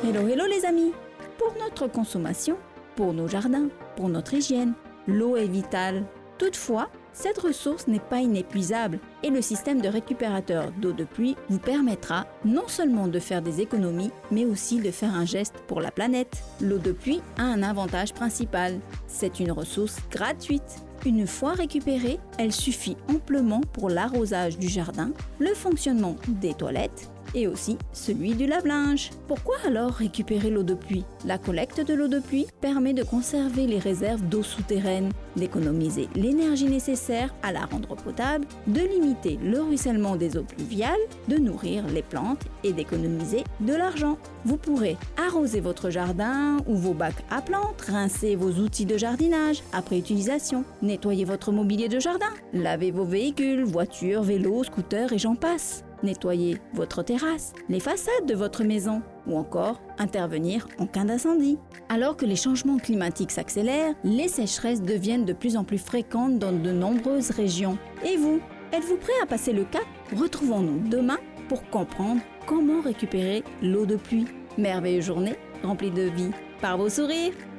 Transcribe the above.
Hello, hello les amis! Pour notre consommation, pour nos jardins, pour notre hygiène, l'eau est vitale. Toutefois, cette ressource n'est pas inépuisable et le système de récupérateur d'eau de pluie vous permettra non seulement de faire des économies, mais aussi de faire un geste pour la planète. L'eau de pluie a un avantage principal, c'est une ressource gratuite. Une fois récupérée, elle suffit amplement pour l'arrosage du jardin, le fonctionnement des toilettes et aussi celui du lave-linge. Pourquoi alors récupérer l'eau de pluie? La collecte de l'eau de pluie permet de conserver les réserves d'eau souterraine, d'économiser l'énergie nécessaire à la rendre potable, de limiter le ruissellement des eaux pluviales, de nourrir les plantes et d'économiser de l'argent. Vous pourrez arroser votre jardin ou vos bacs à plantes, rincer vos outils de jardinage après utilisation, nettoyer votre mobilier de jardin, laver vos véhicules, voitures, vélos, scooters et j'en passe. Nettoyer votre terrasse, les façades de votre maison ou encore intervenir en cas d'incendie. Alors que les changements climatiques s'accélèrent, les sécheresses deviennent de plus en plus fréquentes dans de nombreuses régions. Et vous, êtes-vous prêt à passer le cap? Retrouvons-nous demain pour comprendre comment récupérer l'eau de pluie. Merveilleuse journée remplie de vie par vos sourires!